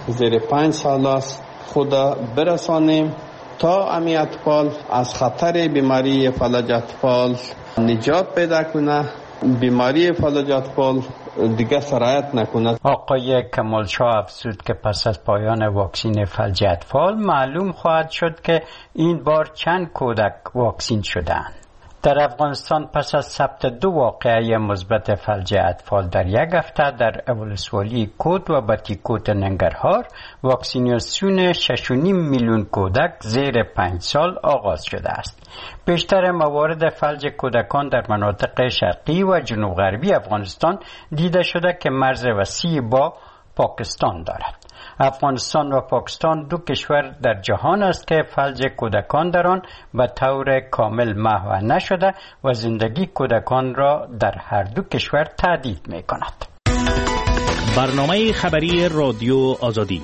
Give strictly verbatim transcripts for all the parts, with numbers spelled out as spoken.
زیر پنج سال است خود برسانیم تا امی اطفال از خطر بیماری فلج اطفال نجات پیدا کنه، بیماری فلج اطفال دیگه سرایت نکند. آقای کمالشاه افزود که پس از پایان واکسین فلج اطفال معلوم خواهد شد که این بار چند کودک واکسین شدند. در افغانستان پس از ثبت دو واقعه مثبت فلج اطفال در یک هفته در ولسوالی کود و بتیکوت ننگرهار، واکسیناسیون شش و نیم میلیون کودک زیر پنج سال آغاز شده است. بیشتر موارد فلج کودکان در مناطق شرقی و جنوب غربی افغانستان دیده شده که مرز وسیع با پاکستان دارد. افغانستان و پاکستان دو کشور در جهان است که فلج کودکان در آن به طور کامل محو نشده و زندگی کودکان را در هر دو کشور تهدید می کند. برنامه خبری رادیو آزادی.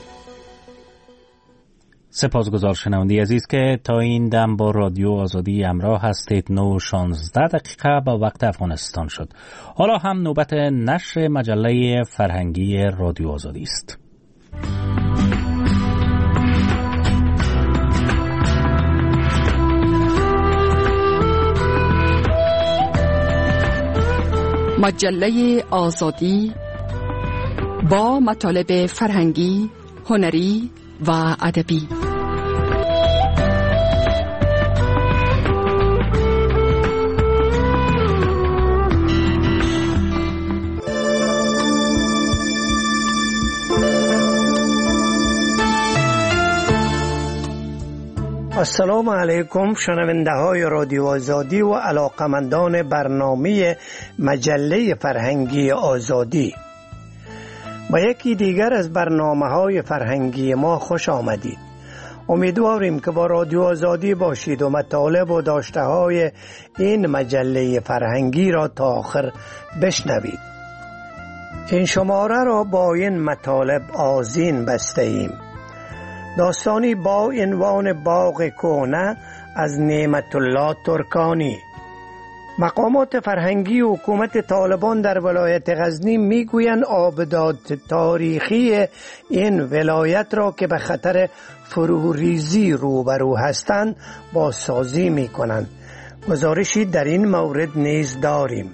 سپاسگزار شنونده عزیز که تا این دم با رادیو آزادی همراه هستید. نو شانزده دقیقه با وقت افغانستان شد. حالا هم نوبت نشر مجله فرهنگی رادیو آزادی است. مجله آزادی با مطالب فرهنگی، هنری و ادبی. السلام علیکم شنونده های رادیو آزادی و علاقمندان برنامه مجله فرهنگی آزادی. با یکی دیگر از برنامه های فرهنگی ما خوش آمدید. امیدواریم که با رادیو آزادی باشید و مطالب و داشته های این مجله فرهنگی را تا آخر بشنوید. این شماره را با این مطالب آذین بسته ایم. داستانی با عنوان باغ کهنه از نعمت الله ترکانی. مقامات فرهنگی و حکومت طالبان در ولایت غزنی میگویند آبدات تاریخی این ولایت را که به خطر فروریزی روبرو هستند بازسازی میکنند. گزارشی در این مورد نیز داریم.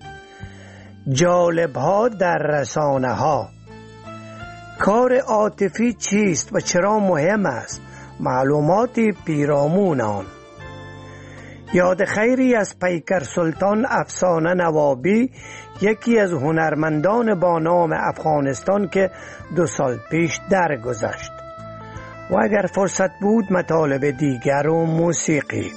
جالب‌ها در رسانه ها. کار عاطفی چیست و چرا مهم است؟ معلومات پیرامون آن. یاد خیری از پیکر سلطان افسانه نوابی، یکی از هنرمندان با نام افغانستان که دو سال پیش درگذشت. و اگر فرصت بود مطالب دیگر و موسیقی.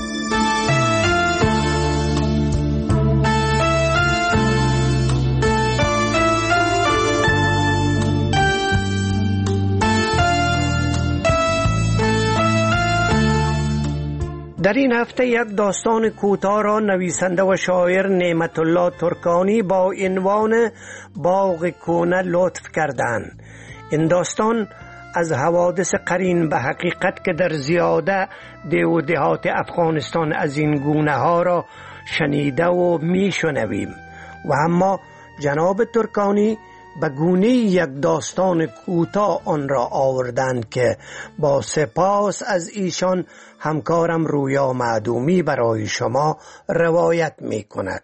در این هفته یک داستان کوتاه را نویسنده و شاعر نعمت الله ترکانی با عنوان باغ کهنه لطف کردند. این داستان از حوادث قرین به حقیقت که در زیاده ده و دهات افغانستان از این گونه ها را شنیده و می شنویم و اما جناب ترکانی به گونه یک داستان کوتاه آن را آوردند که با سپاس از ایشان همکارم رویا معدومی برای شما روایت می کند.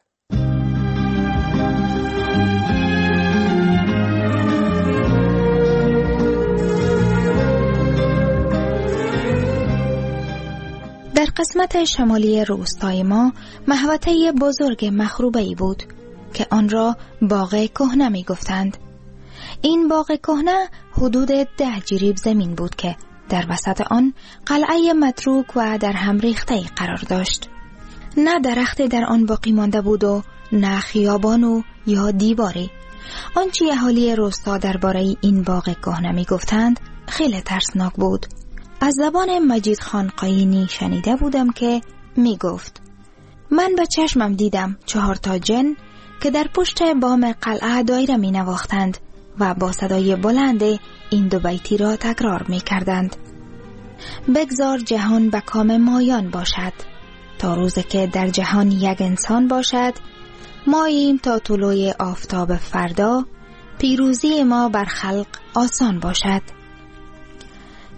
در قسمت شمالی روستای ما محوطه بزرگ مخروبه‌ای بود که آن را باغ کهنه می گفتند. این باغ کهنه حدود ده جریب زمین بود که در وسط آن قلعه متروک و در هم ریخته قرار داشت. نه درخت در آن باقی مانده بود و نه خیابان و یا دیواری. آنچه اهالی روستا درباره این باغ کهنه می گفتند خیلی ترسناک بود. از زبان مجید خان قاینی شنیده بودم که می گفت من به چشمم دیدم چهار تا جن که در پشت بام قلعه دایره می نواختند و با صدای بلند این دو بیتی را تکرار می کردند. بگذار جهان به کام مایان باشد تا روزی که در جهان یک انسان باشد، ماییم تا طلوع آفتاب فردا، پیروزی ما بر خلق آسان باشد.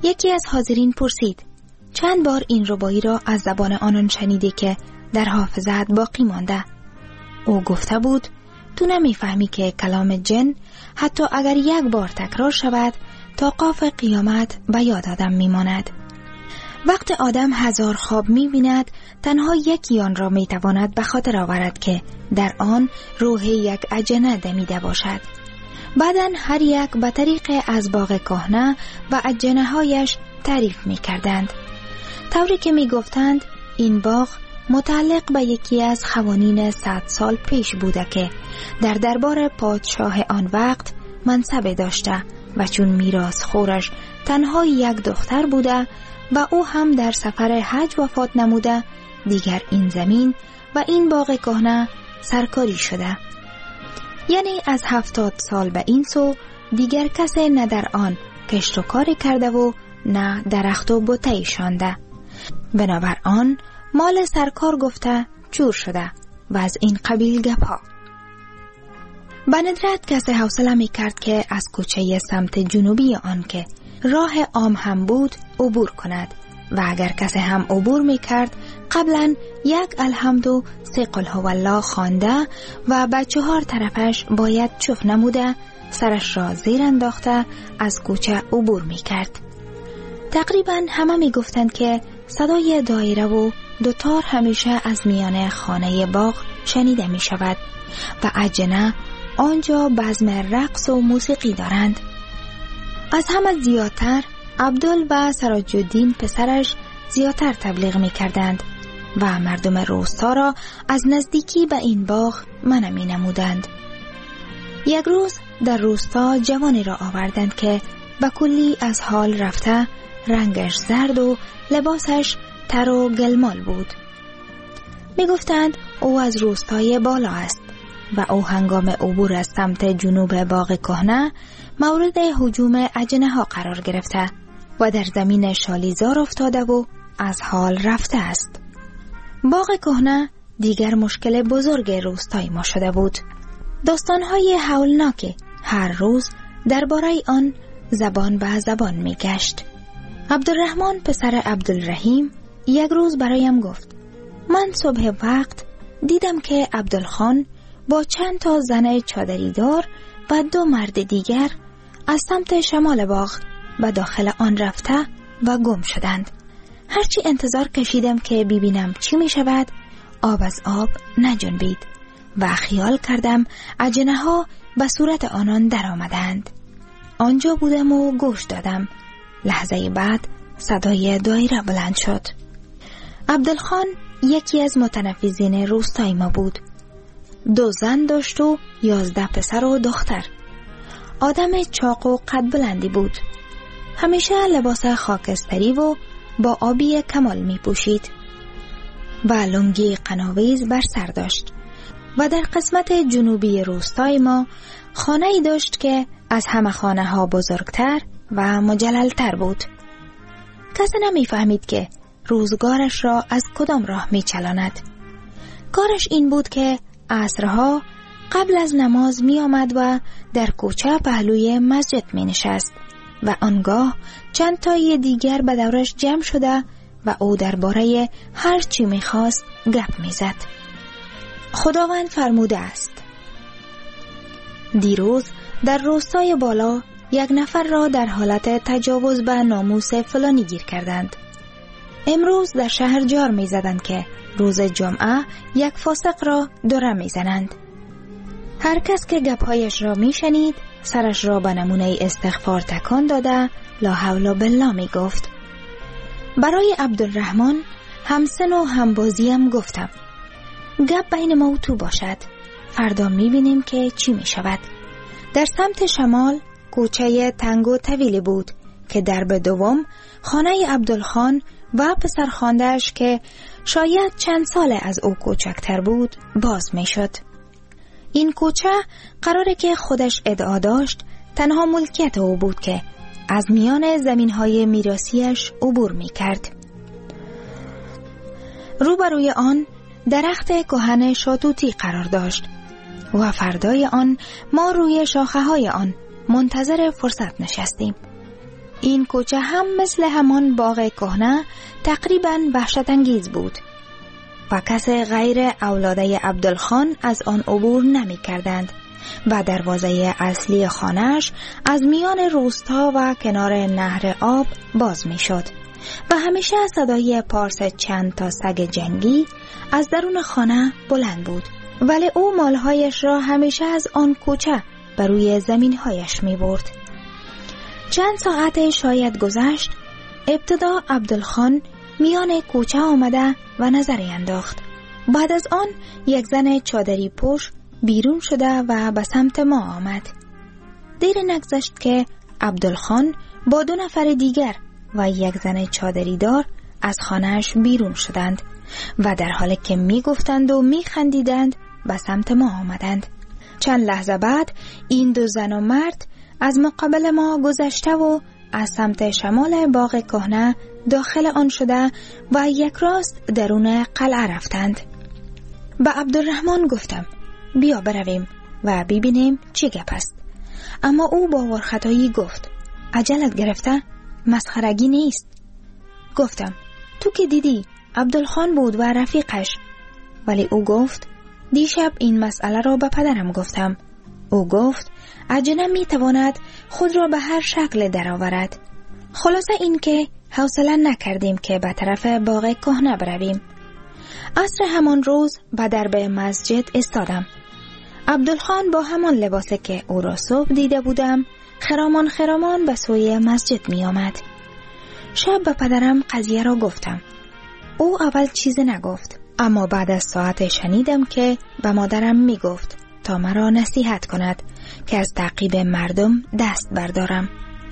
یکی از حاضرین پرسید: چند بار این ربایی را از زبان آنان شنیده که در حافظت باقی مانده؟ او گفته بود: تو نمیفهمی که کلام جن حتی اگر یک بار تکرار شود تا قاف قیامت به یاد آدم میماند. وقت آدم هزار خواب می‌بیند، تنها یکی آن را میتواند به خاطر آورد که در آن روح یک اجنه دمیده باشد. بعداً هر یک به طریق از باغ کهنه و اجنه هایش تعریف میکردند، طوری که میگفتند این باغ متعلق به یکی از خوانین صد سال پیش بوده که در دربار پادشاه آن وقت منصب داشته و چون میراث خورش تنها یک دختر بوده و او هم در سفر حج وفات نموده، دیگر این زمین و این باغ کهنه سرکاری شده. یعنی از هفتاد سال به این سو دیگر کسی نه در آن کشت و کاری کرده و نه درخت و بوته شانده. بنابر آن مال سرکار گفته چور شده و از این قبیل گپا. به ندرت کسی حوصله می کرد که از کوچه سمت جنوبی آن که راه عام هم بود عبور کند و اگر کسی هم عبور می کرد قبلا یک الحمد و سه قل هو الله خوانده و به چهار طرفش باید چف نموده سرش را زیر انداخته از کوچه عبور می کرد. تقریبا همه می گفتند که صدای دایره و دوتار همیشه از میان خانه باغ شنیده می شود و اجنه آنجا بزم رقص و موسیقی دارند. از همه زیادتر عبدال و سراج الدین پسرش زیادتر تبلیغ می کردند و مردم روستا را از نزدیکی به این باغ منع می نمودند. یک روز در روستا جوانی را آوردند که به کلی از حال رفته، رنگش زرد و لباسش تر و گلمال بود. می گفتند او از روستای بالا است و او هنگام عبور از سمت جنوب باغ کهنه مورد هجوم اجنه ها قرار گرفته و در زمین شالیزار افتاده و از حال رفته است. باغ کهنه دیگر مشکل بزرگ روستای ما شده بود. داستانهای هولناک هر روز درباره آن زبان به زبان می گشت. عبدالرحمن پسر عبدالرحیم یک روز برایم گفت: من صبح وقت دیدم که عبدالخان با چند تا زن چادری دار و دو مرد دیگر از سمت شمال باغ و داخل آن رفته و گم شدند. هرچی انتظار کشیدم که ببینم چی می شود، آب از آب نجنبید و خیال کردم اجنه ها به صورت آنان در آمدند. آنجا بودم و گوش دادم. لحظه بعد صدای دایره بلند شد. عبدالخان یکی از متنفذین روستای ما بود. دو زن داشت و یازده پسر و دختر. آدم چاق و قد بلندی بود. همیشه لباس خاکستری و با آبی کمال می پوشید و لنگی قناویز بر سر داشت و در قسمت جنوبی روستای ما خانه ای داشت که از همه خانه ها بزرگتر و مجللتر بود. کسی نمی فهمید که روزگارش را از کدام راه می چلاند. کارش این بود که عصرها قبل از نماز می آمد و در کوچه پهلوی مسجد می نشست و آنگاه چند تای دیگر به دورش جمع شده و او درباره هر چی می خواست گپ می زد. خداوند فرموده است: دیروز در روستای بالا یک نفر را در حالت تجاوز به ناموس فلانی گیر کردند. امروز در شهر جار می زدند که روز جمعه یک فاسق را دره می زنند. هر کس که گپهایش را می شنید سرش را به نمونه استغفار تکان داده لا حول بالله می گفت. برای عبدالرحمن همسن و همبازیم گفتم گپ بین ما و تو باشد، فردا می بینیم که چی می شود. در سمت شمال کوچه تنگ و طویلی بود که درب دوم خانه عبدالخان و پسر خانده‌اش که شاید چند سال از او کوچکتر بود باز می شد. این کوچه قراره که خودش ادعا داشت تنها ملکیت او بود که از میان زمین‌های میراثیش عبور می کرد. روبروی آن درخت کهن شاتوتی قرار داشت و فردای آن ما روی شاخه های آن منتظر فرصت نشستیم. این کوچه هم مثل همان باغ کهنه تقریباً وحشت انگیز بود و کسی غیر اولاده عبدالخان از آن عبور نمی کردند و دروازه اصلی خانه‌اش از میان روستا و کنار نهر آب باز می شد و همیشه صدای پارس چند تا سگ جنگی از درون خانه بلند بود، ولی او مالهایش را همیشه از آن کوچه بر روی زمینهایش می برد. چند ساعت شاید گذشت، ابتدا عبدالخان میان کوچه آمده و نظری انداخت. بعد از آن یک زن چادری پوش بیرون شده و به سمت ما آمد. دیر نگذشت که عبدالخان با دو نفر دیگر و یک زن چادری دار از خانهش بیرون شدند و در حالی که می گفتند و می خندیدند به سمت ما آمدند. چند لحظه بعد این دو زن و مرد از مقابل ما گذشته و از سمت شمال باغ کهنه داخل آن شده و یک راست درون قلعه رفتند. به عبدالرحمن گفتم بیا برویم و ببینیم چی گپ است، اما او با ورختایی گفت عجلت گرفته؟ مسخرگی نیست. گفتم تو که دیدی عبدالخان بود و رفیقش. ولی او گفت دیشب این مسئله را به پدرم گفتم. او گفت عجله می تواند خود را به هر شکل درآورد. خلاصه این که حوصله نکردیم که به طرف باغ کهنه برویم. عصر همان روز به درب مسجد استادم. عبدالخان با همان لباسی که او را صبح دیده بودم خرامان خرامان به سوی مسجد می آمد. شب به پدرم قضیه را گفتم. او اول چیزی نگفت، اما بعد از ساعت شنیدم که به مادرم می گفت تا مرا نصیحت کند که از تعقیب مردم دست بردارم.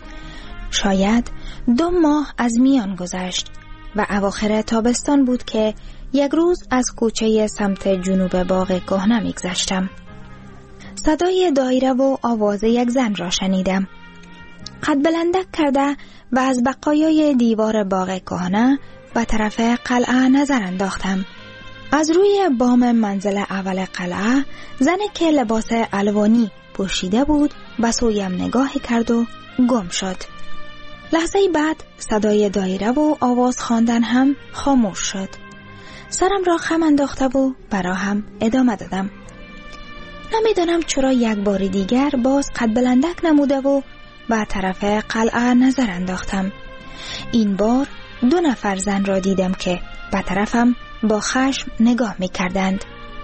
شاید دو ماه از میان گذشت و اواخر تابستان بود که یک روز از کوچه سمت جنوب باغ کهنه میگذشتم. صدای دایره و آواز یک زن را شنیدم. قد بلندک کرده و از بقایای دیوار باغ کهنه به طرف قلعه نظر انداختم. از روی بام منزل اول قلعه زنی که لباس الوانی پوشیده بود به سویم نگاه کرد و گم شد. لحظه بعد صدای دایره و آواز خواندن هم خاموش شد. سرم را خم انداخته و براهم ادامه دادم. نمیدانم چرا یک بار دیگر باز قد بلندک نموده و به طرف قلعه نظر انداختم. این بار دو نفر زن را دیدم که به طرفم با خشم نگاه می کردند.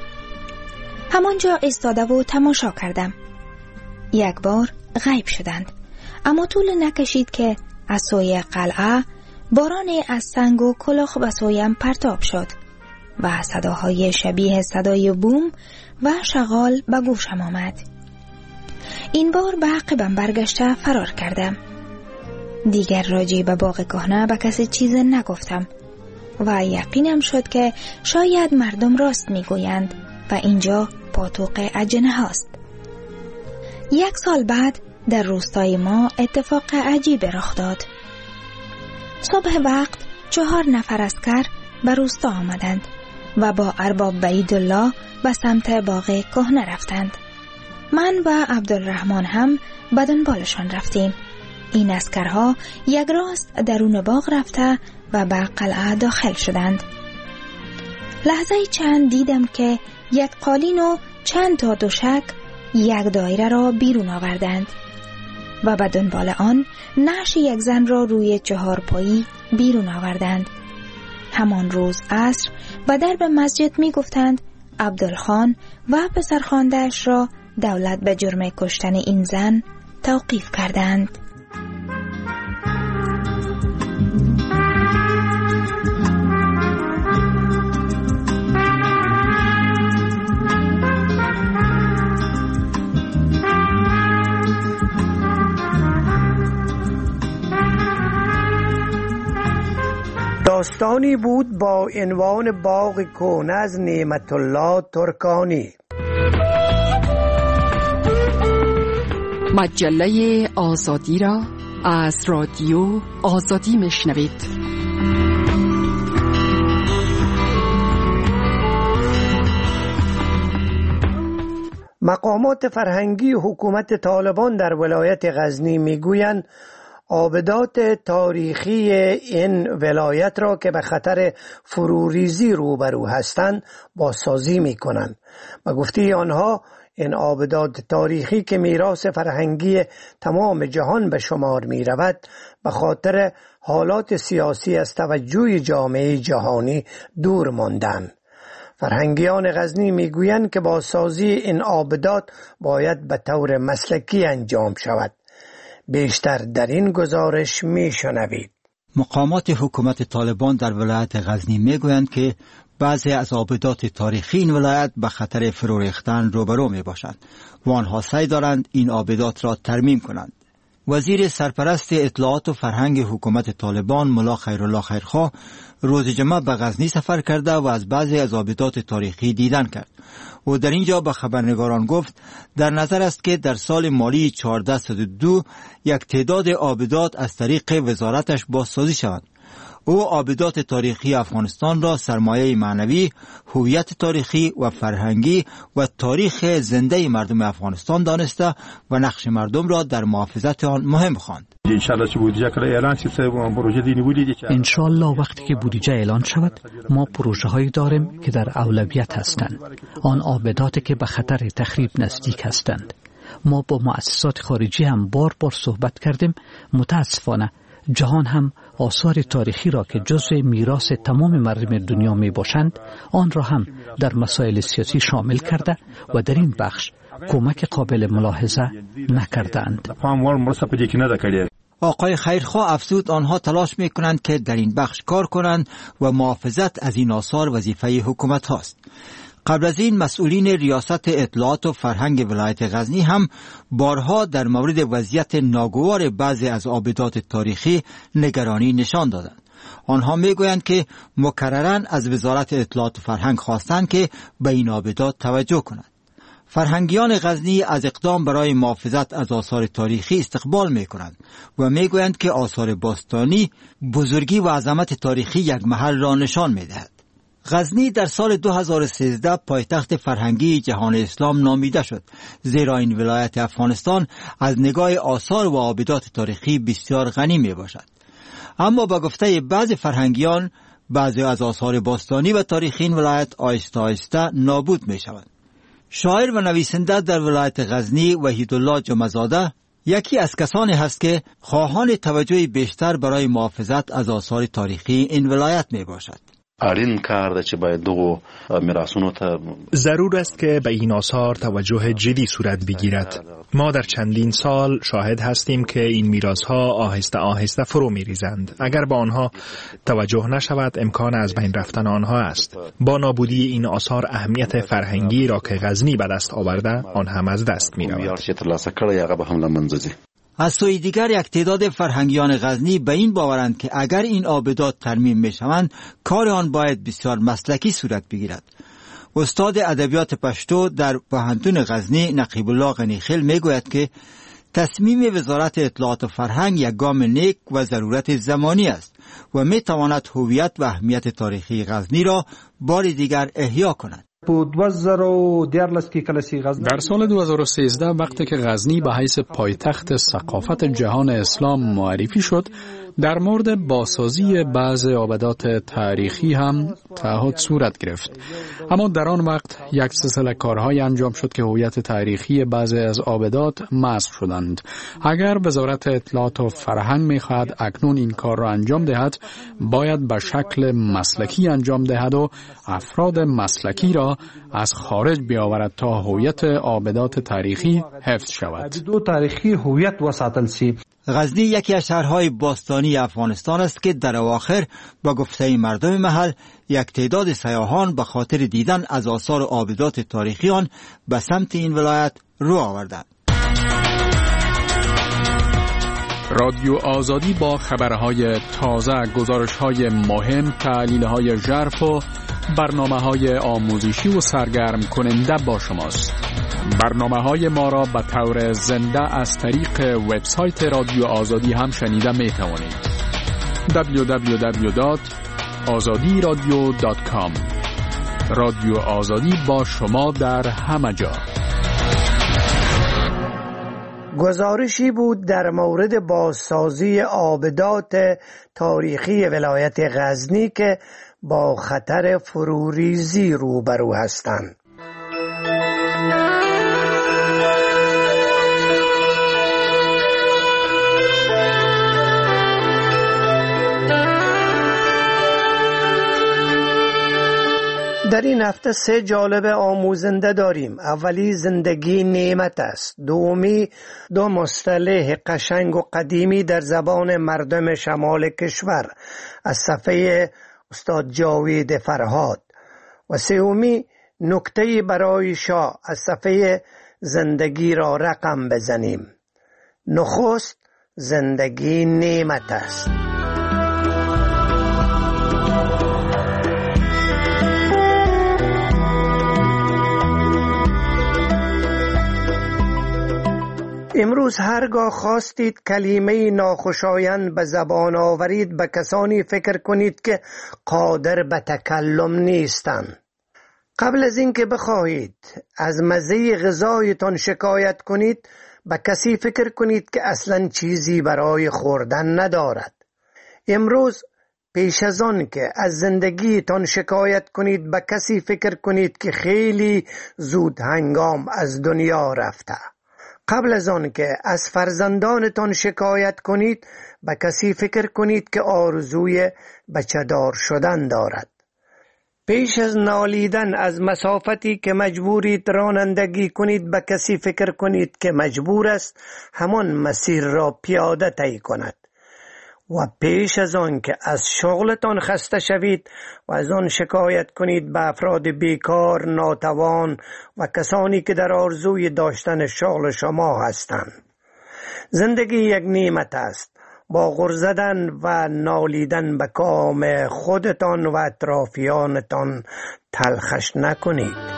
همانجا ایستاده و تماشا کردم. یک بار غیب شدند، اما طول نکشید که از سوی قلعه بارانی از سنگ و کلوخ به سویم پرتاب شد و صداهای شبیه صدای بوم و شغال به گوشم آمد. این بار به عقبم برگشته فرار کردم. دیگر راجع به باغ کهنه به کسی چیز نگفتم و یقینم شد که شاید مردم راست میگویند و اینجا پاتوق اجنه هاست. یک سال بعد در روستای ما اتفاق عجیب رخ داد. صبح وقت چهار نفر عسکر به روستا آمدند و با ارباب بعیدالله به سمت باغ کهنه رفتند. من و عبدالرحمن هم به دنبالشان رفتیم. این عسکرها یک راست درون باغ رفته و به قلعه داخل شدند. لحظه چند دیدم که یک قالین و چند تا دوشک یک دایره را بیرون آوردند و به دنبال آن نعش یک زن را روی چهار پایی بیرون آوردند. همان روز عصر و درب مسجد می گفتند عبدالخان و پسرخوانده‌اش را دولت به جرم کشتن این زن توقیف کردند. داستانی بود با عنوان باغ کهنه از نعمت الله ترکانی. مجله آزادی را از رادیو آزادی میشنوید. مقامات فرهنگی حکومت طالبان در ولایت غزنی میگویند آبدات تاریخی این ولایت را که به خطر فروریزی روبرو هستند بازسازی می کنند. و گفته آنها این آبدات تاریخی که میراث فرهنگی تمام جهان به شمار می رود به خاطر حالات سیاسی از توجه جامعه جهانی دور ماندند. فرهنگیان غزنی میگویند که بازسازی این آبدات باید به طور مسلکی انجام شود. بیشتر در این گزارش میشنوید. مقامات حکومت طالبان در ولایت غزنی میگویند که بعضی از آبدات تاریخی این ولایت به خطر فرو ریختن روبرو می باشند و آنها سعی دارند این آبدات را ترمیم کنند. وزیر سرپرست اطلاعات و فرهنگ حکومت طالبان ملا خیرالله خیرخواه روز جمعه به غزنی سفر کرده و از بعضی از آبدات تاریخی دیدن کرد. او در اینجا به خبرنگاران گفت در نظر است که در سال مالی چهارده صد و دو یک تعداد آبدات از طریق وزارتش بازسازی شوند. او آبدات تاریخی افغانستان را سرمایه معنوی، هویت تاریخی و فرهنگی و تاریخ زنده مردم افغانستان دانسته و نقش مردم را در محافظت آن مهم خواند. انشالله وقتی که بودجه اعلان شود ما پروژه هایی داریم که در اولویت هستند. آن آبداتی که به خطر تخریب نزدیک هستند. ما با مؤسسات خارجی هم بار بار صحبت کردیم. متاسفانه جهان هم آثار تاریخی را که جزء میراث تمام مردم دنیا می باشند آن را هم در مسائل سیاسی شامل کرده و در این بخش کمک قابل ملاحظه نکردند. آقای خیرخواه افزود آنها تلاش می کنند که در این بخش کار کنند و محافظت از این آثار وظیفه حکومت هاست. قبل از این مسئولین ریاست اطلاعات و فرهنگ ولایت غزنی هم بارها در مورد وضعیت ناگوار بعضی از آبدات تاریخی نگرانی نشان دادند. آنها میگویند که مکرراً از وزارت اطلاعات و فرهنگ خواستند که به این آبدات توجه کنند. فرهنگیان غزنی از اقدام برای محافظت از آثار تاریخی استقبال میکنند و میگویند که آثار باستانی بزرگی و عظمت تاریخی یک محل را نشان میدهد. غزنی در سال دو هزار و سیزده پایتخت فرهنگی جهان اسلام نامیده شد، زیرا این ولایت افغانستان از نگاه آثار و آبدات تاریخی بسیار غنی می باشد. اما با گفته بعض فرهنگیان بعضی از آثار باستانی و تاریخی این ولایت آهسته آهسته نابود می شود. شاعر و نویسنده در ولایت غزنی وحیدالله جمعزاده یکی از کسانی هست که خواهان توجه بیشتر برای محافظت از آثار تاریخی این ولایت می باشد. اړین کار ده چې باید دغو میراثونو ته ضرور است که به این آثار توجه جدی صورت بگیرد. ما در چندین سال شاهد هستیم که این میراث‌ها آهسته آهسته فرو می‌ریزند. اگر به آنها توجه نشود امکان از بین رفتن آنها است. با نابودی این آثار اهمیت فرهنگی را که غزنی به دست آورده آن هم از دست می‌رود. از سوی دیگر یک تعداد فرهنگیان غزنی به این باورند که اگر این آبدات ترمیم میشوند کار آن باید بسیار مسلکی صورت بگیرد. استاد ادبیات پشتو در پوهنتون غزنی نقیب الله غنیخیل میگوید که تصمیم وزارت اطلاعات و فرهنگ یک گام نیک و ضرورت زمانی است و میتواند هویت و اهمیت تاریخی غزنی را بار دیگر احیا کند. در سال دو هزار و سیزده وقتی که غزنی به حیث پایتخت ثقافت جهان اسلام معرفی شد در مورد بازسازی بعض آبدات تاریخی هم تعهد صورت گرفت. اما در آن وقت یک سلسله کارهای انجام شد که هویت تاریخی بعضی از آبدات محو شدند. اگر وزارت اطلاعات و فرهنگ می‌خواهد اکنون این کار را انجام دهد باید به شکل مسلکی انجام دهد و افراد مسلکی را از خارج بیاورد تا هویت آبدات تاریخی حفظ شود. غزنی یکی از شهرهای باستانی افغانستان است که در اواخر با گفته مردم محل یک تعداد سیاحان به خاطر دیدن از آثار و آبدات تاریخی آن به سمت این ولایت رو آوردند. رادیو آزادی با خبرهای تازه، گزارش‌های مهم، تحلیل‌های ژرف و برنامه‌های آموزشی و سرگرم کننده با شماست. برنامه‌های ما را به طور زنده از طریق وبسایت رادیو آزادی هم شنیده می‌توانید. دبلیو دبلیو دبلیو دات آزادی رادیو دات کام. رادیو آزادی با شما در همه جا. گزارشی بود در مورد بازسازی آبدات تاریخی ولایت غزنی که با خطر فروریزی روبرو هستند. در این هفته سه جالب آموزنده داریم. اولی زندگی نعمت است. دومی دو مصطلح قشنگ و قدیمی در زبان مردم شمال کشور از صفحه استاد جاوید فرهاد و سومی نکته برای شاه از صفحه زندگی را رقم بزنیم. نخست زندگی نعمت است. امروز هرگاه خواستید کلمه ناخوشایند به زبان آورید به کسانی فکر کنید که قادر به تکلم نیستند. قبل از اینکه بخواهید از مزه غذایتان شکایت کنید به کسی فکر کنید که اصلا چیزی برای خوردن ندارد. امروز پیش از آن که از زندگیتان شکایت کنید به کسی فکر کنید که خیلی زود هنگام از دنیا رفته. قبل از آن که از فرزندانتان شکایت کنید به کسی فکر کنید که آرزوی بچه‌دار شدن دارد. پیش از نالیدن از مسافتی که مجبورید رانندگی کنید به کسی فکر کنید که مجبور است همان مسیر را پیاده طی کند. و پیش از آن که از شغلتان خسته شوید و از آن شکایت کنید به افراد بیکار، ناتوان و کسانی که در آرزوی داشتن شغل شما هستند. زندگی یک نعمت است. با غر زدن و نالیدن به کام خودتان و اطرافیانتان تلخش نکنید.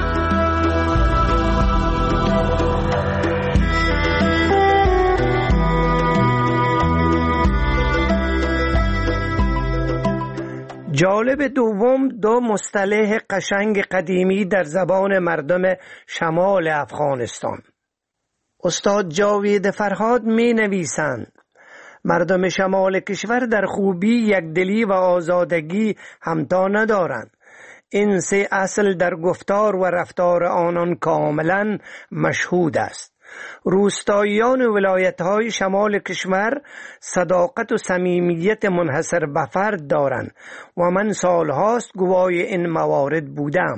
جالب دوم دو مصطلح قشنگ قدیمی در زبان مردم شمال افغانستان. استاد جاوید فرهاد می نویسند مردم شمال کشور در خوبی، یکدلی و آزادگی همتا ندارند. این سه اصل در گفتار و رفتار آنان کاملا مشهود است. روستاییان ولایت‌های شمال کشور صداقت و صمیمیت منحصر به فرد دارند و من سالهاست گواه این موارد بودم.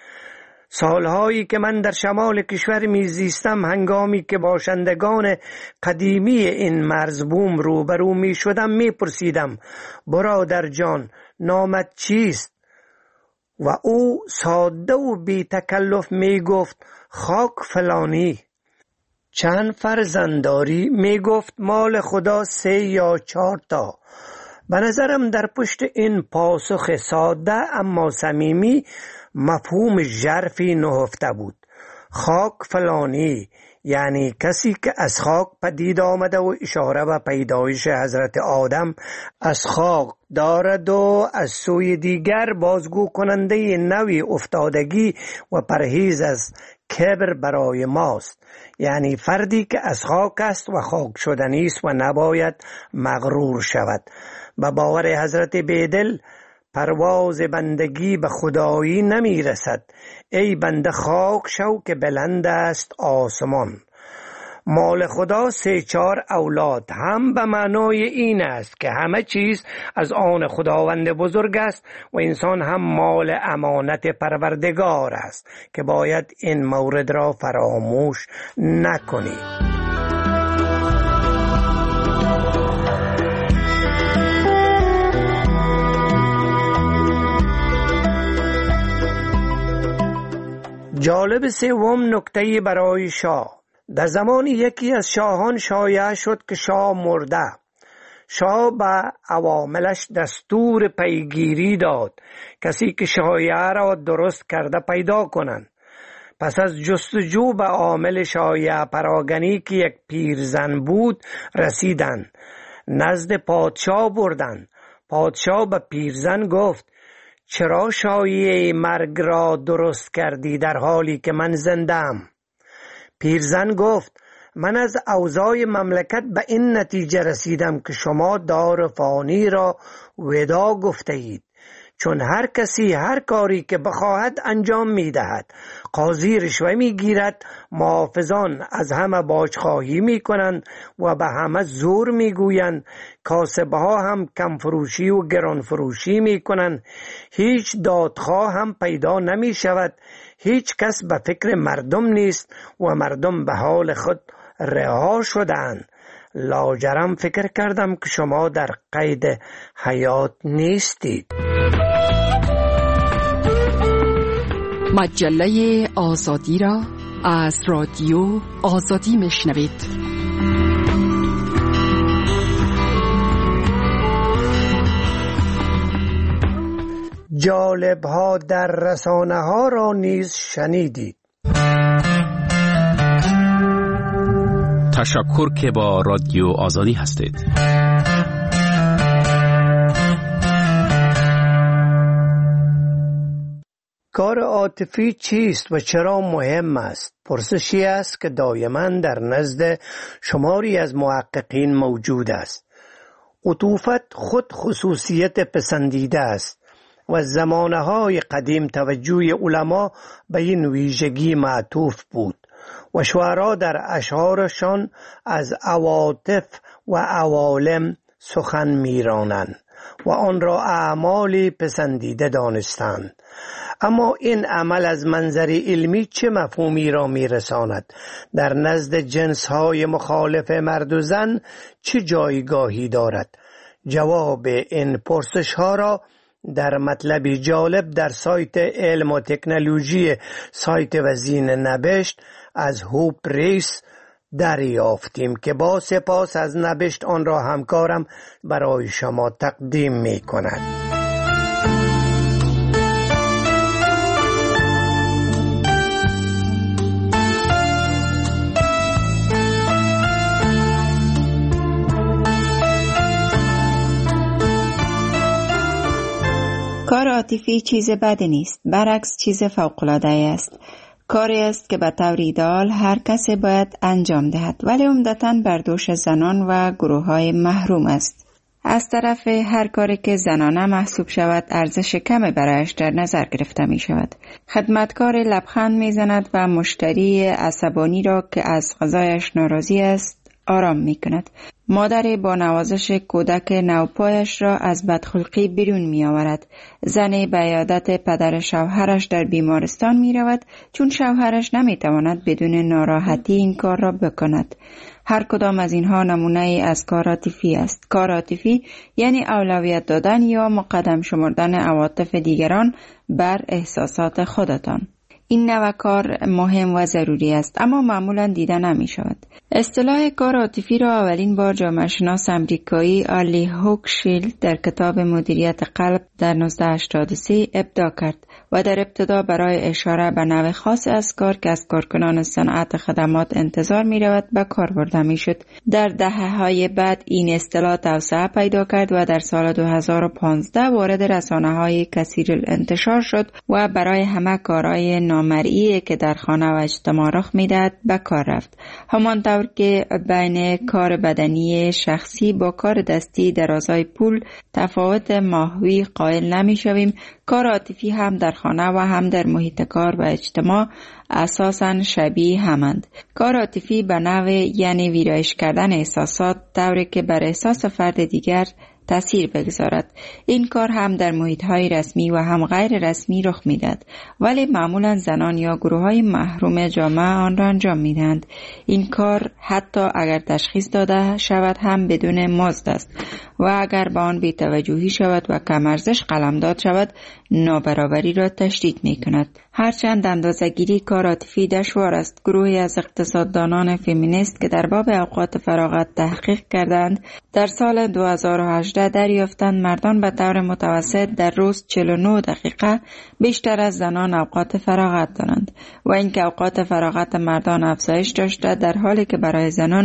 سالهایی که من در شمال کشور میزیستم، هنگامی که باشندگان قدیمی این مرزبوم روبرو می شدم می پرسیدم برادر جان نامت چیست؟ و او ساده و بی تکلف می گفت خاک فلانی. چند فرزند داری؟ می گفت مال خدا سه یا چهار تا. به نظرم در پشت این پاسخ ساده اما صمیمی مفهوم ژرفی نهفته بود. خاک فلانی یعنی کسی که از خاک پدید آمده و اشاره به پیدایش حضرت آدم از خاک دارد و از سوی دیگر بازگو کننده نوی افتادگی و پرهیز از کبر برای ماست. یعنی فردی که از خاک است و خاک شدنی است و نباید مغرور شود. به باور حضرت بیدل پرواز بندگی به خدایی نمی رسد. ای بنده خاک شو که بلند است آسمان. مال خدا سه چار اولاد هم به معنای این است که همه چیز از آن خداوند بزرگ است و انسان هم مال امانت پروردگار است که باید این مورد را فراموش نکنید. جالب سوم نکته برای شاه. در زمان یکی از شاهان شایع شد که شاه مرده. شاه به عواملش دستور پیگیری داد کسی که شایعه را درست کرده پیدا کنند. پس از جستجو به عامل شایعه پراگنی که یک پیرزن بود رسیدند. نزد پادشاه بردند. پادشاه به پیرزن گفت چرا شایعه مرگ را درست کردی در حالی که من زنده‌ام؟ پیرزن گفت من از اوضاع مملکت به این نتیجه رسیدم که شما دار فانی را ودا گفته اید، چون هر کسی هر کاری که بخواهد انجام می دهد. قاضی رشوه می گیرد، محافظان از همه باجخواهی می کنند و به همه زور می گویند، کاسبه ها هم کم فروشی و گران فروشی می کنند، هیچ دادخواه هم پیدا نمی شود، هیچ کس به فکر مردم نیست و مردم به حال خود رها شدند. لاجرم فکر کردم که شما در قید حیات نیستید. مجله آزادی را از رادیو آزادی میشنوید. جالب ها در رسانه ها را نیز شنیدید. تشکر که با رادیو آزادی هستید. کار عاطفی چیست و چرا مهم است؟ پرسشی است که دائما در نزد شماری از محققین موجود است. عطوفت خود خصوصیت پسندیده است و زمانه‌های قدیم توجه علما به این ویژگی معطوف بود و شعرا در اشعارشان از عواطف و عوالم سخن می‌رانند و آن را اعمالی پسندیده دانستند. اما این عمل از منظر علمی چه مفهومی را می‌رساند؟ در نزد جنس‌های مخالف مرد و زن چه جایگاهی دارد؟ جواب این پرسش‌ها را در مطلبی جالب در سایت علم و تکنولوژی سایت وزین نبشت از هوپ ریس دریافتیم که با سپاس از نبشت آن را همکارم برای شما تقدیم می کند. کار عاطفی چیز بدی نیست، برعکس چیز فوق‌العاده است. کاری است که به طور ایدئال هر کسی باید انجام دهد، ولی عمدتاً بر دوش زنان و گروه‌های محروم است. از طرف هر کاری که زنانه محسوب شود ارزش کمی برایش در نظر گرفته می شود. خدمتکار لبخند می زند و مشتری عصبانی را که از غذایش ناراضی است آرام می کند. مادر با نوازش کودک نوپایش را از بدخلقی بیرون می آورد. زنی به عیادت پدر شوهرش در بیمارستان می رود چون شوهرش نمی تواند بدون ناراحتی این کار را بکند. هر کدام از اینها نمونه ای از کار عاطفی است. کار عاطفی یعنی اولویت دادن یا مقدم شمردن عواطف دیگران بر احساسات خودتان. این نوع کار مهم و ضروری است اما معمولا دیده نمی شود. اصطلاح کار عاطفی را اولین بار جامعه شناس امریکایی آلی هوکشیلد در کتاب مدیریت قلب در نوزده هشتاد و سه ابداع کرد و در ابتدا برای اشاره به نوع خاص از کار که از کارکنان صنعت خدمات انتظار می رود به کار برده می شد. در دهه‌های بعد این اصطلاح توسعه پیدا کرد و در سال دو هزار و پانزده وارد رسانه‌های کثیر الانتشار شد و برای همه کارهای نامرئی که در خانه و اجتماع رخ می‌دهد به کار رفت. همانطور که بین کار بدنی شخصی با کار دستی در ازای پول تفاوت ماهوی قائل نمی‌شویم، کار عاطفی هم در خانه و هم در محیط کار و اجتماع اساساً شبیه همند. کار عاطفی به نوع یعنی ویرایش کردن احساسات طوری که بر احساس فرد دیگر تأثیر بگذارد. این کار هم در محیط‌های رسمی و هم غیر رسمی رخ می‌دهد، ولی معمولاً زنان یا گروه‌های محروم جامعه آن را انجام می‌دهند. این کار حتی اگر تشخیص داده شود هم بدون مزد است و اگر به آن بی‌توجهی شود و کم ارزش قلمداد شود نابرابری را تشدید می‌کند. هرچند اندازه‌گیری کار عاطفی دشوار است، گروهی از اقتصاددانان فمینیست که در باب اوقات فراغت تحقیق کردند در سال دو هزار و هجده دریافتند مردان به طور متوسط در روز چهل و نه دقیقه بیشتر از زنان اوقات فراغت دارند و اینکه اوقات فراغت مردان افزایش داشته در حالی که برای زنان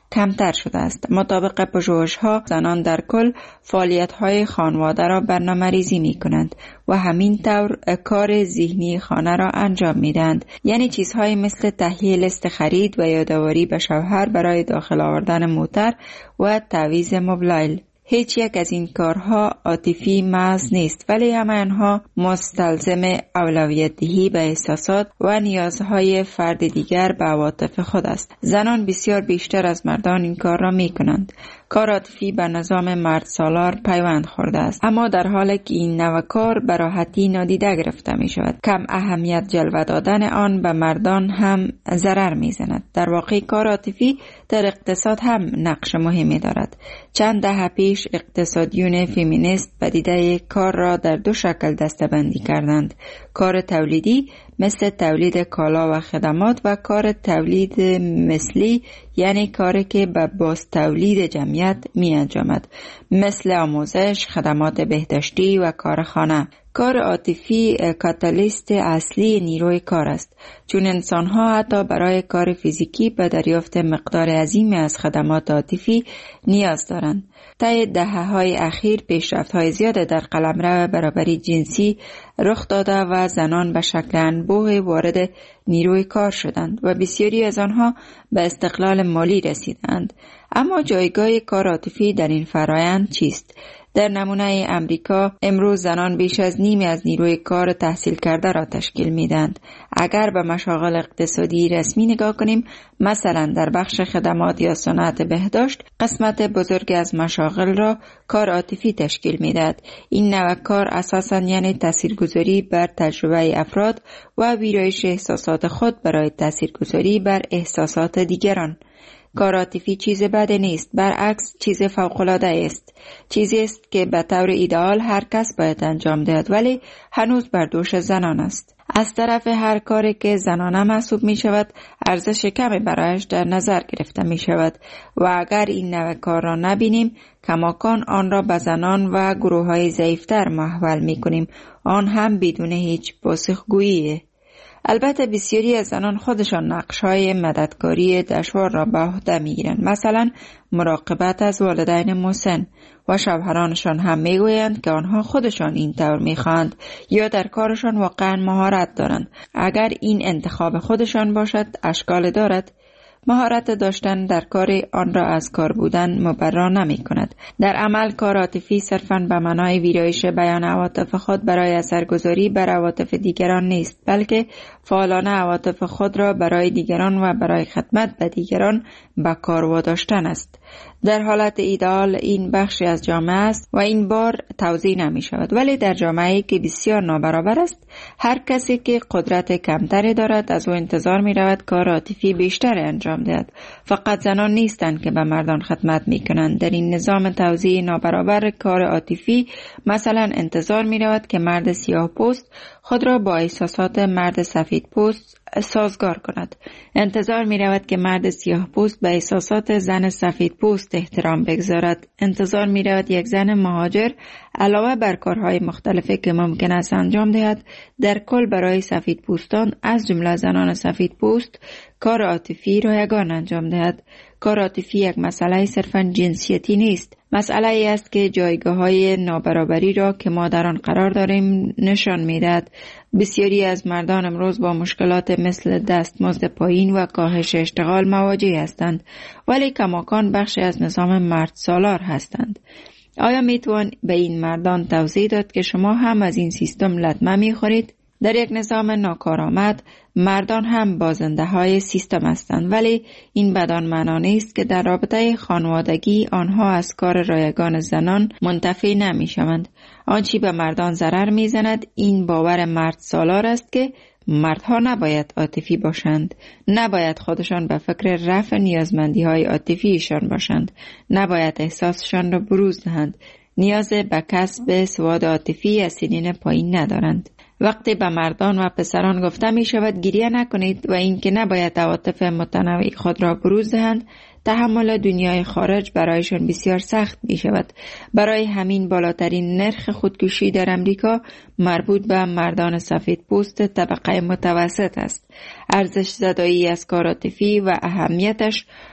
کمتر شده است. مطابق پژوهش‌ها زنان در کل فعالیت‌های خانواده را برنامه‌ریزی می‌کنند و همین طور کار ذهنی خانه را انجام می‌دهند، یعنی چیزهای مثل تهیه لیست خرید و یادآوری به شوهر برای داخل آوردن موتر و تعویض موبایل. هیچ یک از این کارها عاطفی محض نیست، ولی همه آنها مستلزم اولویت دهی به احساسات و نیازهای فرد دیگر به عواطف خود است. زنان بسیار بیشتر از مردان این کار را می کنند. کار عاطفی به نظام مرد سالار پیوند خورده است، اما در حالی که این نوع کار به راحتی نادیده گرفته می شود، کم اهمیت جلوه دادن آن به مردان هم ضرر می زند. در واقع کار عاطفی در اقتصاد هم نقش مهمی دارد. چند دهه پیش اقتصادیون فمینیست پدیده کار را در دو شکل دسته‌بندی کردند: کار تولیدی مثل تولید کالا و خدمات و کار تولید مثلی، یعنی کاری که به باز تولید جمعیت می انجامد، مثل آموزش، خدمات بهداشتی و کارخانه. کار عاطفی کاتالیست اصلی نیروی کار است، چون انسان‌ها حتی برای کار فیزیکی به دریافت مقدار عظیمی از خدمات عاطفی نیاز دارند. طی دهه‌های اخیر پیشرفت‌های زیاد در قلمرو برابری جنسی رخ داده و زنان به شکل انبوه وارد نیروی کار شدند و بسیاری از آنها به استقلال مالی رسیدند. اما جایگاه کار عاطفی در این فرایند چیست؟ در نمونه امریکا امروز زنان بیش از نیمی از نیروی کار تحصیل کرده را تشکیل میدند. اگر به مشاغل اقتصادی رسمی نگاه کنیم، مثلا در بخش خدمات یا صنعت بهداشت، قسمت بزرگی از مشاغل را کار عاطفی تشکیل میدهد. این نوع کار اساساً یعنی تاثیرگذاری بر تجربه افراد و ویرایش احساسات خود برای تاثیرگذاری بر احساسات دیگران. کار عاطفی چیز بد نیست، برعکس چیز فوق‌العاده است. چیزی است که به طور ایدئال هر کس باید انجام دهد، ولی هنوز بر دوش زنان است. از طرف هر کاری که زنانه محسوب می شود، ارزش کمی برایش در نظر گرفته می شود و اگر این نوع کار را نبینیم، کماکان آن را به زنان و گروه های ضعیفتر محول می کنیم، آن هم بدون هیچ پاسخگویی. البته بسیاری از زنان خودشان نقش‌های مددکاری دشوار را به عهده می‌گیرند، مثلا مراقبت از والدین مسن، و شوهرانشان هم میگویند که آنها خودشان این طور می‌خواهند یا در کارشان واقعا مهارت دارند. اگر این انتخاب خودشان باشد اشکال دارد. مهارت داشتن در کار آن را از کار بودن مبرا نمی کند. در عمل کار عاطفی صرفاً به معنای ویرایش بیان عواطف خود برای اثرگذاری بر عواطف دیگران نیست، بلکه فعالانه عواطف خود را برای دیگران و برای خدمت به دیگران به کار واداشتن است. در حالت ایدئال این بخشی از جامعه است و این بار توزیع نمی شود، ولی در جامعه‌ای که بسیار نابرابر است، هر کسی که قدرت کمتری دارد از او انتظار می رود کار عاطفی بیشتر انجام دهد. فقط زنان نیستند که به مردان خدمت می کنند. در این نظام توزیع نابرابر کار عاطفی مثلا انتظار می رود که مرد سیاه پوست خود را با احساسات مرد سفید پوست سازگار کند. انتظار می رود که مرد سیاه پوست به احساسات زن سفید پوست احترام بگذارد. انتظار می رود یک زن مهاجر علاوه بر کارهای مختلفی که ممکن است انجام دهد، در کل برای سفید پوستان از جمله زنان سفید پوست کار عاطفی را یگان انجام دهد. کار عاطفی یک مسئله صرفاً جنسیتی نیست. مسئله ای است که جایگاه های نابرابری را که ما در آن قرار داریم نشان می‌دهد. بسیاری از مردان امروز با مشکلات مثل دستمزد پایین و کاهش اشتغال مواجه هستند، ولی کماکان بخشی از نظام مرد سالار هستند. آیا میتوان به این مردان توضیح داد که شما هم از این سیستم لطمه میخورید؟ در یک نظام ناکارآمد مردان هم بازنده های سیستم هستند، ولی این بدان معنا نیست که در رابطه خانوادگی آنها از کار رایگان زنان منتفی نمی شوند. آنچه به مردان ضرر می زند این باور مرد سالار است که مردها نباید عاطفی باشند، نباید خودشان به فکر رفع نیازمندی های عاطفیشان باشند، نباید احساسشان را بروز دهند، نیاز به کسب سواد عاطفی از سنین پایین ندارند. وقتی به مردان و پسران گفته می شود گریه نکنید و اینکه نباید عواطف متنوع خود را بروز دهند، تحمل دنیای خارج برایشان بسیار سخت می شود. برای همین بالاترین نرخ خودکشی در امریکا مربوط به مردان سفید پوست طبقه متوسط است. ارزش زدایی از کار عاطفی و اهمیتش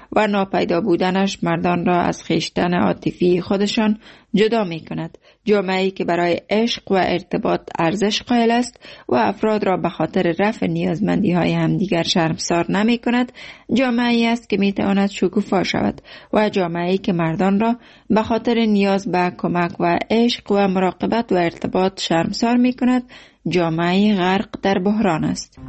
و ناپیدا بودنش مردان را از خویشتن عاطفی خودشان جدا می کند. جامعه‌ای که برای عشق و ارتباط ارزش قائل است و افراد را به خاطر رفع نیازمندی های همدیگر شرمسار نمی کند، جامعه‌ای است که می تواند شکوفا شود و جامعه‌ای که مردان را به خاطر نیاز به کمک و عشق و مراقبت و ارتباط شرمسار می کند، جامعه‌ای غرق در بحران است.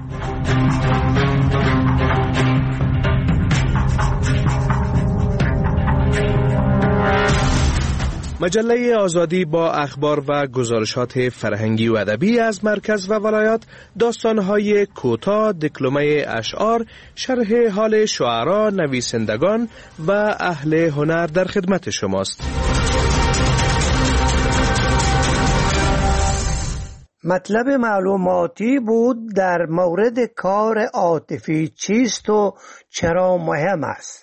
مجله آزادی با اخبار و گزارشات فرهنگی و ادبی از مرکز و ولایات، داستان‌های کوتاه، دکلمه اشعار، شرح حال شعرا، نویسندگان و اهل هنر در خدمت شماست. مطلب معلوماتی بود در مورد کار عاطفی چیست و چرا مهم است.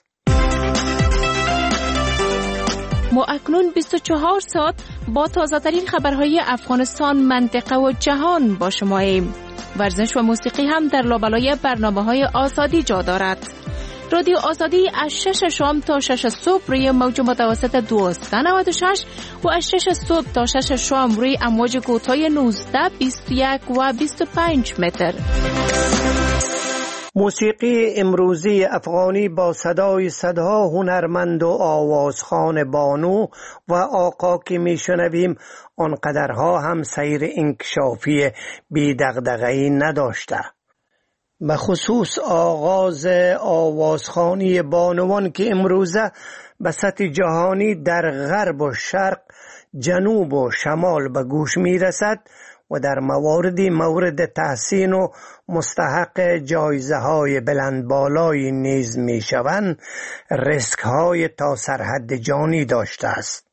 ما اکنون بیست و چهار ساعت با تازه‌ترین خبرهای افغانستان، منطقه و جهان با شماییم. ورزش و موسیقی هم در لابلای برنامه‌های آزادی جا دارد. رادیو آزادی از شش شام تا شش صبح روی موج متوسط دویست و نود و شش و از شش صبح تا شش شام روی امواج کوتاه نوزده، بیست و یک و بیست و پنج متر. موسیقی امروزی افغانی با صدای صدها هنرمند و آوازخوان بانو و آقا که میشنویم آنقدرها هم سیر انکشافی بی دغدغه‌ای نداشته. به خصوص آغاز آوازخوانی بانوان که امروزه به سطح جهانی در غرب و شرق، جنوب و شمال به گوش میرسد و در مواردی مورد تحسین و مستحق جایزه های بلند بالایی نیز می شوند، ریسک های تا سرحد جانی داشته است.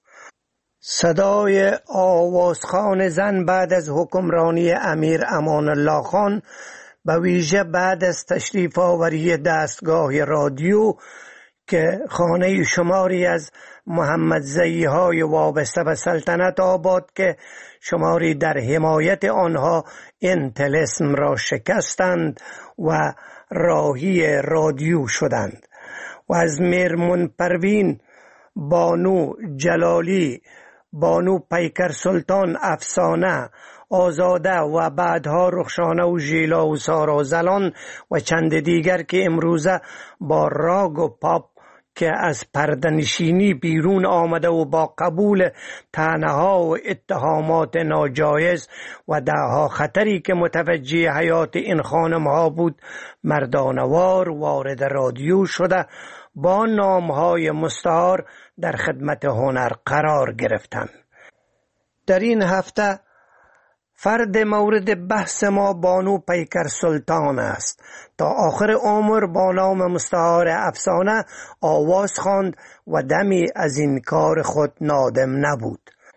صدای آوازخوان زن بعد از حکمرانی امیر امان الله خان، به ویژه بعد از تشریف آوری دستگاه رادیو که خانه شماری از محمد زئی های وابسته به سلطنت آباد که شماری در حمایت آنها این طلسم را شکستند و راهی رادیو شدند و از میرمن پروین، بانو جلالی، بانو پیکر سلطان افسانه، آزاده و بعدها رخشانه و ژیلا و سارا زلان و چند دیگر که امروزه با راگ و پاپ که از پرده‌نشینی بیرون آمده و با قبول طعنه‌ها و اتهامات ناجایز و دهها خطری که متوجه حیات این خانم‌ها بود مردانوار وارد رادیو شده، با نام‌های مستعار در خدمت هنر قرار گرفتند. در این هفته فرد مورد بحث ما بانو پیکر سلطان است. تا آخر عمر با نام مستعار افسانه آواز خواند و دمی از این کار خود نادم نبود.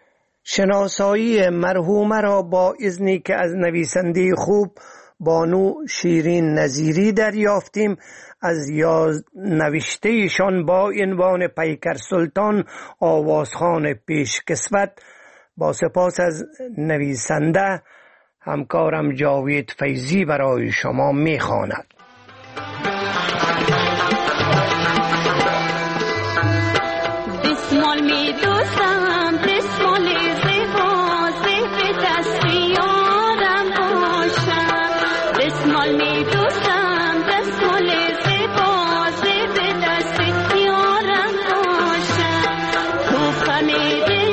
شناسایی مرحومه را با اذنی که از نویسنده خوب بانو شیرین نظیری دریافتیم، از یاد نوشتهشان با عنوان پیکر سلطان آوازخوان پیشکسوت. با سپاس از نویسنده همکارم جاوید فیضی برای شما میخواند. بسمال می دوستم، بسمال زیبا، زیب دستیارم باشم. بسمال می دوستم، بسمال زیبا، زیب دستیارم باشم. تو خمیده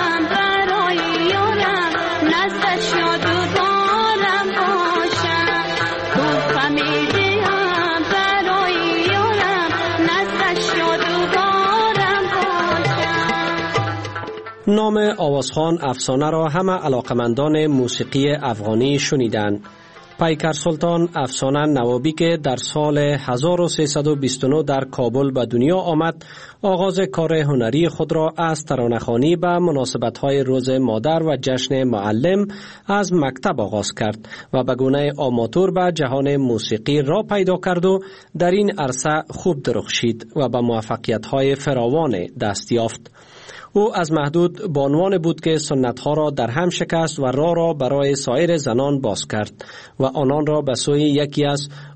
نام آوازخوان افسانه را همه علاقمندان موسیقی افغانی شنیدند. پیکر سلطان افسانه نوابی که در سال هزار و سیصد و بیست و نه در کابل به دنیا آمد، آغاز کار هنری خود را از ترانه‌خوانی به مناسبت‌های روز مادر و جشن معلم از مکتب آغاز کرد و به گونه آماتور به جهان موسیقی را پیدا کرد و در این عرصه خوب درخشید و به موفقیت‌های فراوان دست یافت. او از محدود بانوان بود که سنتها را در هم شکست و راه را برای سایر زنان باز کرد و آنان را به سوی یکی از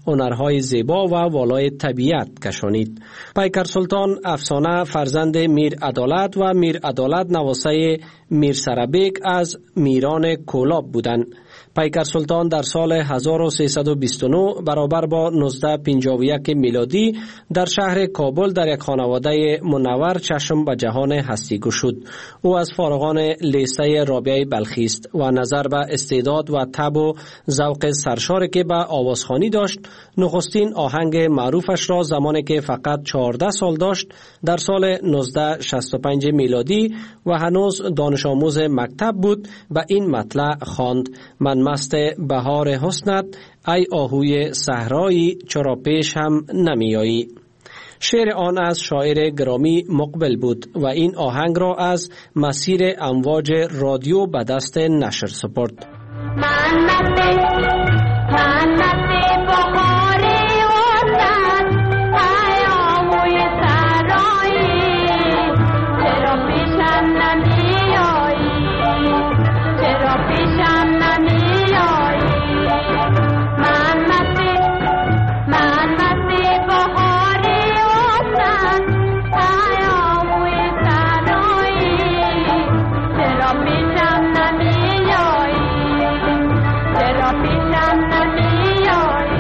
هنرهای زیبا و والای طبیعت کشانید. پیکر سلطان افسانه فرزند میر عدالت و میر عدالت نواسه میر سرابیک از میران کولاب بودند. پیکر سلطان در سال هزار و سیصد و بیست و نه برابر با نوزده پنجاه و یک میلادی در شهر کابل در یک خانواده منور چشم به جهان هستی گشود. او از فارغان لیسه رابعه بلخی است و نظر به استعداد و تب و ذوق سرشاری که به آوازخوانی داشت، نخستین آهنگ معروفش را زمانی که فقط چهارده سال داشت در سال نوزده شصت و پنج میلادی و هنوز دانش آموز مکتب بود و این مطلع خواند: من مست بهار حسنت، ای آهوی صحرایی، چرا پیش هم نمیایی. شعر آن از شاعر گرامی مقبل بود و این آهنگ را از مسیر امواج رادیو به دست نشر سپرد. من مست من مست بهار حسنت، ای آهوی صحرایی، چرا پیشم نمیایی، چرا پیشم نمیایی. من مست من مست بهار حسنت، ای آهوی صحرایی، چرا پیشم نمیایی، چرا پیشم نمیایی.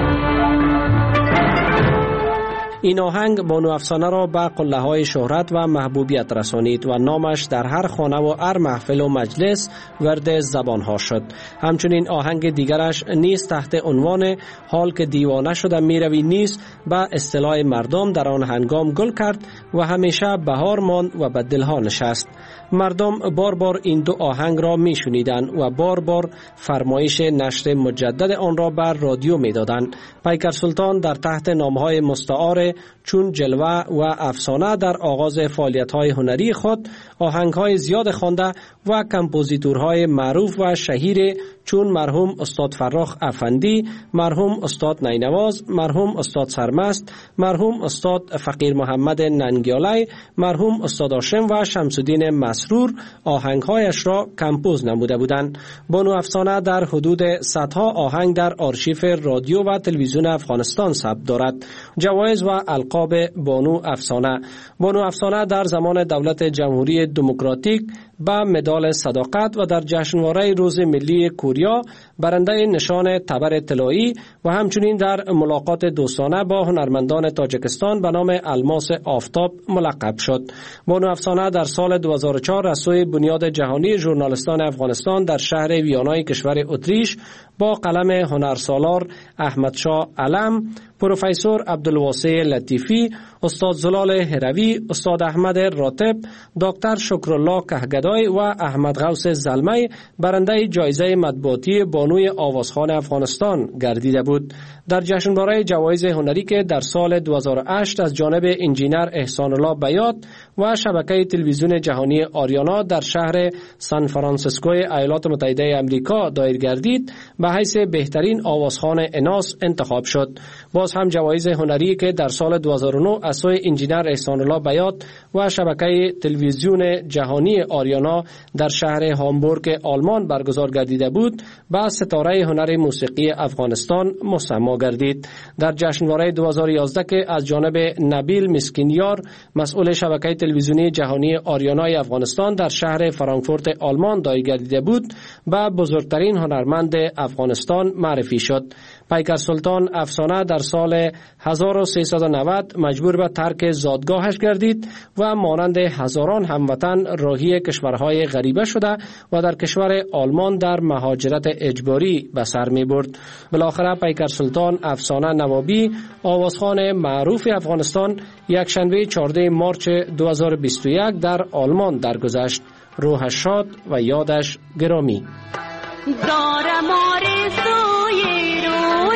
این آهنگ بانو افسانه را به قله‌های شهرت و محبوبیت رسانید و نامش در هر خانه و هر محفل و مجلس ورد زبانها شد. همچنین آهنگ دیگرش نیز تحت عنوان حال که دیوانه شده میروی نیز به اصطلاح مردم در آن هنگام گل کرد و همیشه بهار ماند و به دلها نشست. مردم بار بار این دو آهنگ را می شنیدند و بار بار فرمایش نشر مجدد آن را بر رادیو می دادند. پیکر سلطان در تحت نامهای مستعار چون جلوه و افسانه در آغاز فعالیت‌های هنری خود آهنگ‌های زیاد خوانده و کمپوزیتورهای معروف و شهیر چون مرحوم استاد فراخ افندی، مرحوم استاد نینواز، مرحوم استاد سرمست، مرحوم استاد فقیر محمد ننگیالی، مرحوم استاد هاشم و شمس الدین مسرور آهنگ‌هایش را کمپوز نموده بودند. بانو افسانه در حدود صدها آهنگ در آرشیف رادیو و تلویزیون افغانستان ثبت دارد. جوایز و القاب بانو افسانه: بانو افسانه در زمان دولت جمهوری دموکراتیک با مدال صداقت و در جشنواره روز ملی کوریا برنده نشان تبر طلایی و همچنین در ملاقات دوستانه با هنرمندان تاجیکستان به نام الماس آفتاب ملقب شد. بانو افسانه در سال دو هزار و چهار رسوی بنیاد جهانی ژورنالیستان افغانستان در شهر ویانای کشور اتریش با قلم هنرسالار احمد شاه علم، پروفسور عبدالواسع لطیفی، استاد زلال هروی، استاد احمد راتب، دکتر شکرالله کهگدای و احمد غوث زلمی برنده جایزه مطبوعاتی بانوی آوازخوان افغانستان گردیده بود. در جشنواره جوایز هنری که در سال دو هزار و هشت از جانب انجینر احسان الله بیات و شبکه تلویزیون جهانی آریانا در شهر سان فرانسیسکو ایالات متحده آمریکا دایر گردید، به حیث بهترین آوازخوان اناث انتخاب شد. باز هم جوایز هنری که در سال دو هزار و نه از سوی انجینر احسان الله بیات و شبکه تلویزیون جهانی آریانا در شهر هامبورگ آلمان برگزار گردیده بود، با ستاره هنر موسیقی افغانستان مسما گردید. در جشنواره دو هزار و یازده که از جانب نبیل مسکینیار مسئول شبکه تلویزیونی جهانی آریانای افغانستان در شهر فرانکفورت آلمان دایر گردیده بود، با بزرگترین هنرمند افغانستان معرفی شد. پیکر سلطان افسانه در سال هزار و سیصد و نود مجبور به ترک زادگاهش گردید و مانند هزاران هموطن راهی کشورهای غریبه شده و در کشور آلمان در مهاجرت اجباری به سر می برد. بالاخره پیکر سلطان افسانه نوابی آوازخوان معروف افغانستان یک شنبه چهاردهم مارس دو هزار و بیست و یک در آلمان درگذشت. روحش شاد و یادش گرامی. دارم آرزوی رو